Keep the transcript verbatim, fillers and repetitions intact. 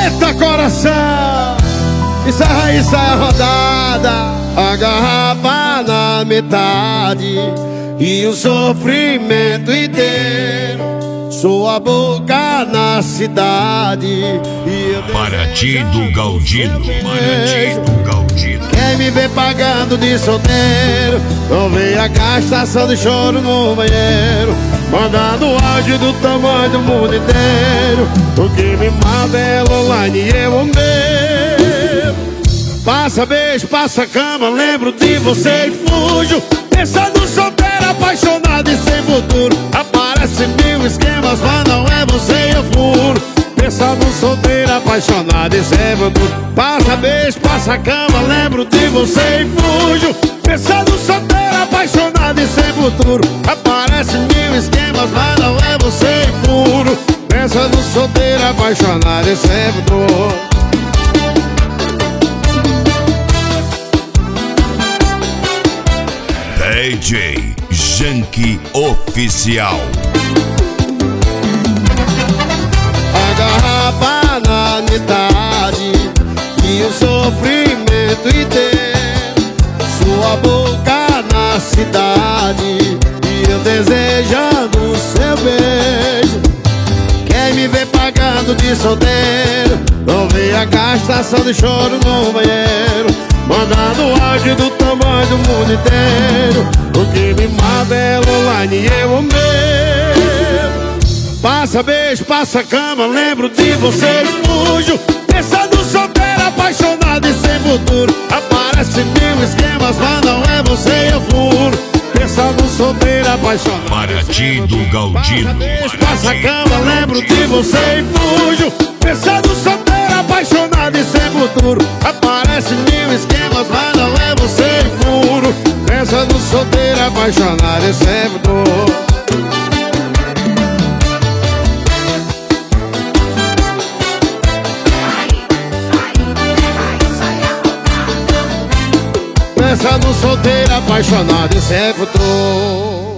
Eita coração, isso é raiz, isso é rodada. A garrafa na metade e o sofrimento inteiro. Sua boca na cidade e eu Paraty do Galdino, Paraty do Galdino. Quem me vê pagando de solteiro, não vê a gastação de choro no banheiro, mandando áudio do tamanho do mundo inteiro. O que me mata é online e eu o meu. Passa beijo, passa cama, lembro de você e fujo, pensando solteiro, apaixonado e sem futuro. Aparece mil esquemas, mas não é você eu furo, pensando solteiro, apaixonado e sem futuro. Passa beijo, passa cama, lembro de você e fujo, pensando solteiro, apaixonado e sem futuro. Aparece mil esquemas, mas não é você e furo, pensando solteiro, apaixonado e sem futuro. D J Janky Oficial. A garrafa na metade e o sofrimento inteiro. Sua boca na cidade e eu desejando o seu beijo. Quem me vê pagando de solteiro, não vê a gastação de choro no banheiro, mandando áudio do tamanho do mundo inteiro. O que me mata é online e eu o meu. Passa beijo, passa cama, lembro de você e fujo, pensando solteiro, apaixonado e sem futuro. Aparece mil esquemas, mas não é você eu furo, pensando solteiro, apaixonado. Paraty do Galdino. Passa beijo, passa cama, lembro de você e fujo, pensando solteiro, apaixonado e sem futuro. Aparece mil esquemas, mas não é você e furo, pensando solteiro, apaixonado e sem futuro. Pensando solteiro, apaixonado e sem futuro.